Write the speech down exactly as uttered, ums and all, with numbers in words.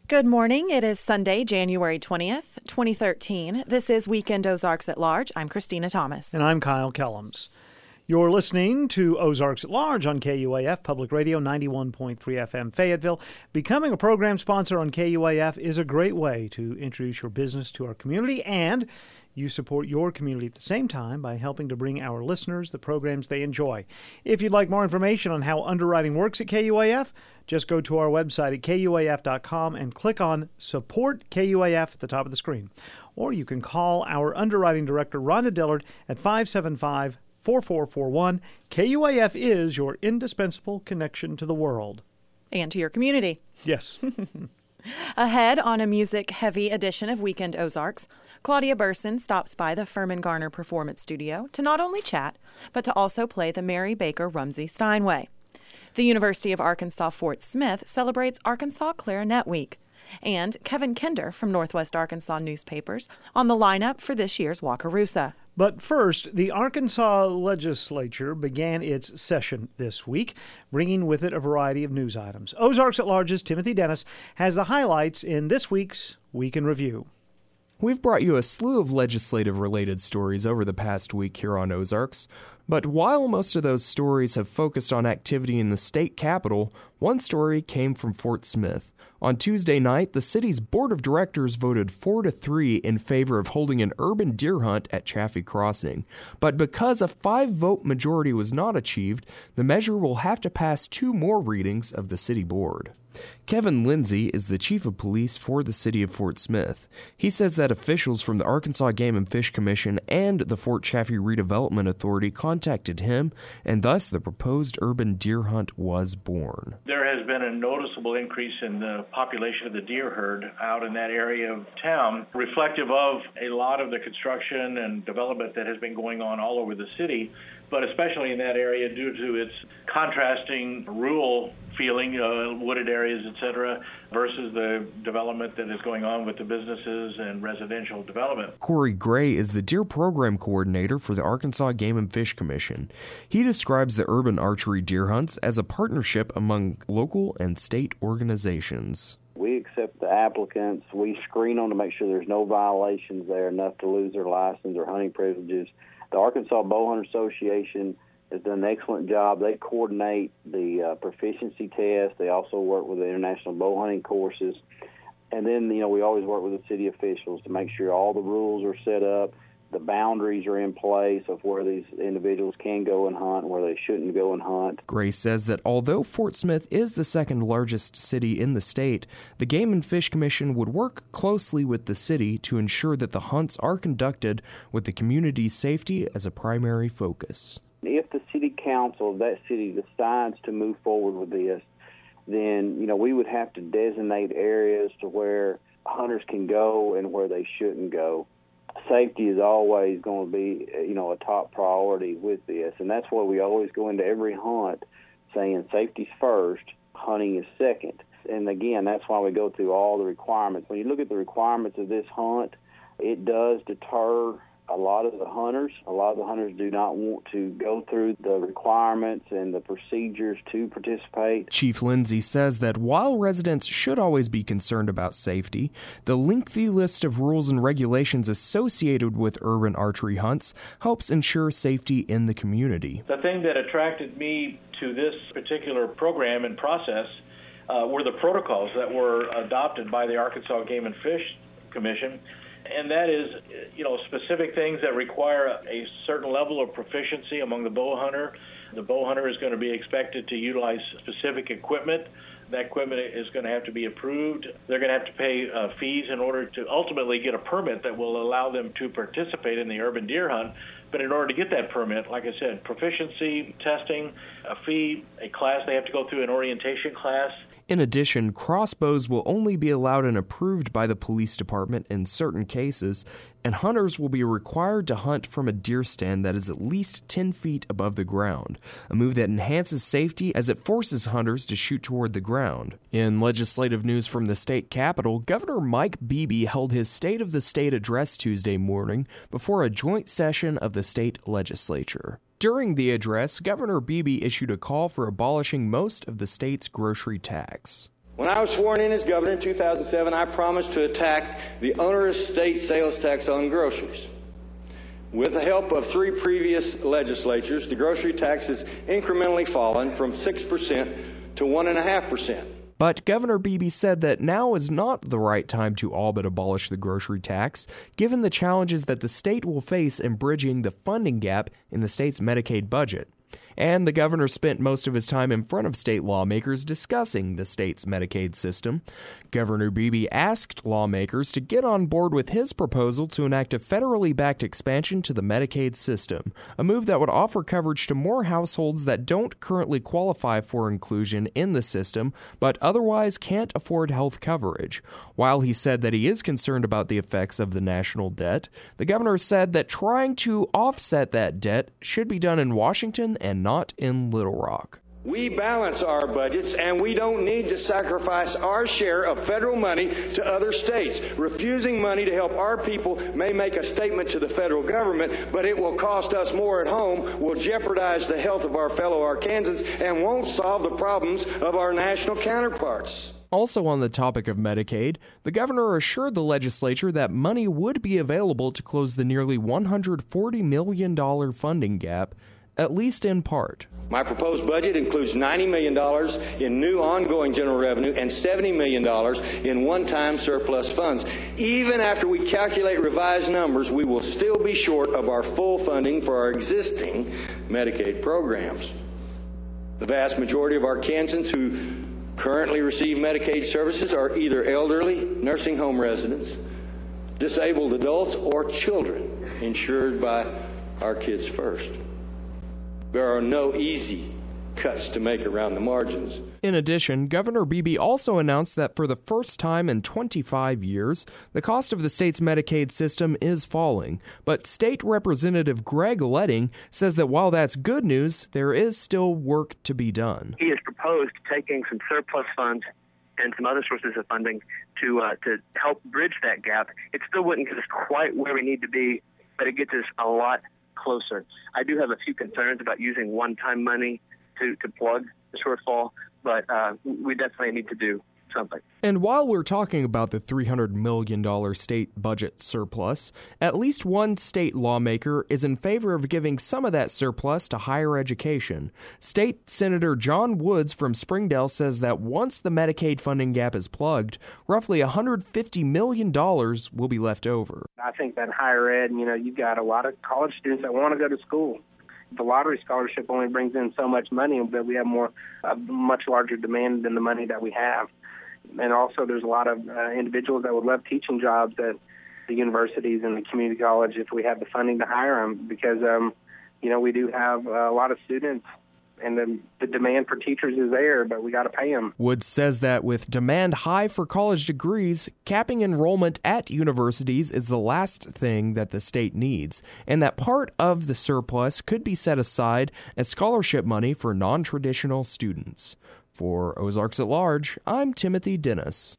Good morning. It is Sunday, January twentieth, twenty thirteen. This is Weekend Ozarks at Large. I'm Christina Thomas. And I'm Kyle Kellums. You're listening to Ozarks at Large on K U A F Public Radio ninety-one point three F M Fayetteville. Becoming a program sponsor on K U A F is a great way to introduce your business to our community, and you support your community at the same time by helping to bring our listeners the programs they enjoy. If you'd like more information on how underwriting works at K U A F, just go to our website at K U A F dot com and click on Support K U A F at the top of the screen. Or you can call our underwriting director, Rhonda Dillard, at five seven five, four four four one. K U A F is your indispensable connection to the world. And to your community. Yes. Ahead on a music-heavy edition of Weekend Ozarks, Claudia Burson stops by the Furman Garner Performance Studio to not only chat, but to also play the Mary Baker Rumsey Steinway. The University of Arkansas Fort Smith celebrates Arkansas Clarinet Week. And Kevin Kinder from Northwest Arkansas Newspapers on the lineup for this year's Wakarusa. But first, the Arkansas legislature began its session this week, bringing with it a variety of news items. Ozarks at Large's Timothy Dennis has the highlights in this week's Week in Review. We've brought you a slew of legislative-related stories over the past week here on Ozarks, but while most of those stories have focused on activity in the state capitol, one story came from Fort Smith. On Tuesday night, the city's board of directors voted four to three in favor of holding an urban deer hunt at Chaffee Crossing. But because a five-vote majority was not achieved, the measure will have to pass two more readings of the city board. Kevin Lindsay is the chief of police for the city of Fort Smith. He says that officials from the Arkansas Game and Fish Commission and the Fort Chaffee Redevelopment Authority contacted him, and thus the proposed urban deer hunt was born. There has been a noticeable increase in the population of the deer herd out in that area of town, reflective of a lot of the construction and development that has been going on all over the city, but especially in that area due to its contrasting rural feeling, uh, wooded areas, et cetera, versus the development that is going on with the businesses and residential development. Corey Gray is the deer program coordinator for the Arkansas Game and Fish Commission. He describes the urban archery deer hunts as a partnership among local and state organizations. We accept the applicants. We screen them to make sure there's no violations there, enough to lose their license or hunting privileges. The Arkansas Bowhunter Association has done an excellent job. They coordinate the uh, proficiency test. They also work with the international bow hunting courses. And then, you know, we always work with the city officials to make sure all the rules are set up, the boundaries are in place of where these individuals can go and hunt and where they shouldn't go and hunt. Gray says that although Fort Smith is the second largest city in the state, the Game and Fish Commission would work closely with the city to ensure that the hunts are conducted with the community's safety as a primary focus. If the city council of that city decides to move forward with this, then, you know, we would have to designate areas to where hunters can go and where they shouldn't go. Safety is always going to be, you know, a top priority with this, and that's why we always go into every hunt saying safety's first, hunting is second. And again, that's why we go through all the requirements. When you look at the requirements of this hunt, it does deter a lot of the hunters. A lot of the hunters do not want to go through the requirements and the procedures to participate. Chief Lindsay says that while residents should always be concerned about safety, the lengthy list of rules and regulations associated with urban archery hunts helps ensure safety in the community. The thing that attracted me to this particular program and process uh, were the protocols that were adopted by the Arkansas Game and Fish Commission. And that is, you know, specific things that require a certain level of proficiency among the bow hunter. The bow hunter is going to be expected to utilize specific equipment. That equipment is going to have to be approved. They're going to have to pay uh, fees in order to ultimately get a permit that will allow them to participate in the urban deer hunt. But in order to get that permit, like I said, proficiency, testing, a fee, a class, they have to go through an orientation class. In addition, crossbows will only be allowed and approved by the police department in certain cases, and hunters will be required to hunt from a deer stand that is at least ten feet above the ground, a move that enhances safety as it forces hunters to shoot toward the ground. In legislative news from the state capitol, Governor Mike Beebe held his State of the State address Tuesday morning before a joint session of the state legislature. During the address, Governor Beebe issued a call for abolishing most of the state's grocery tax. When I was sworn in as governor in two thousand seven, I promised to attack the onerous state sales tax on groceries. With the help of three previous legislatures, the grocery tax has incrementally fallen from six percent to one point five percent. But Governor Beebe said that now is not the right time to all but abolish the grocery tax, given the challenges that the state will face in bridging the funding gap in the state's Medicaid budget. And the governor spent most of his time in front of state lawmakers discussing the state's Medicaid system. Governor Beebe asked lawmakers to get on board with his proposal to enact a federally backed expansion to the Medicaid system, a move that would offer coverage to more households that don't currently qualify for inclusion in the system, but otherwise can't afford health coverage. While he said that he is concerned about the effects of the national debt, the governor said that trying to offset that debt should be done in Washington and not in Little Rock. We balance our budgets, and we don't need to sacrifice our share of federal money to other states. Refusing money to help our people may make a statement to the federal government, but it will cost us more at home, will jeopardize the health of our fellow Arkansans, and won't solve the problems of our national counterparts. Also on the topic of Medicaid, the governor assured the legislature that money would be available to close the nearly one hundred forty million dollars funding gap, at least in part. My proposed budget includes ninety million dollars in new ongoing general revenue and seventy million dollars in one-time surplus funds. Even after we calculate revised numbers, we will still be short of our full funding for our existing Medicaid programs. The vast majority of Arkansans who currently receive Medicaid services are either elderly, nursing home residents, disabled adults, or children insured by Our Kids First. There are no easy cuts to make around the margins. In addition, Governor Beebe also announced that for the first time in twenty-five years, the cost of the state's Medicaid system is falling. But State Representative Greg Letting says that while that's good news, there is still work to be done. He has proposed taking some surplus funds and some other sources of funding to uh, to help bridge that gap. It still wouldn't get us quite where we need to be, but it gets us a lot closer. I do have a few concerns about using one-time money to, to plug the shortfall, but uh, we definitely need to do something. And while we're talking about the three hundred million dollars state budget surplus, at least one state lawmaker is in favor of giving some of that surplus to higher education. State Senator John Woods from Springdale says that once the Medicaid funding gap is plugged, roughly one hundred fifty million dollars will be left over. I think that higher ed, you know, you've got a lot of college students that want to go to school. The lottery scholarship only brings in so much money, but we have more, a much larger demand than the money that we have. And also there's a lot of uh, individuals that would love teaching jobs at the universities and the community college if we have the funding to hire them, because, um, you know, we do have uh, a lot of students and the, the demand for teachers is there, but we got to pay them. Woods says that with demand high for college degrees, capping enrollment at universities is the last thing that the state needs, and that part of the surplus could be set aside as scholarship money for non-traditional students. For Ozarks at Large, I'm Timothy Dennis.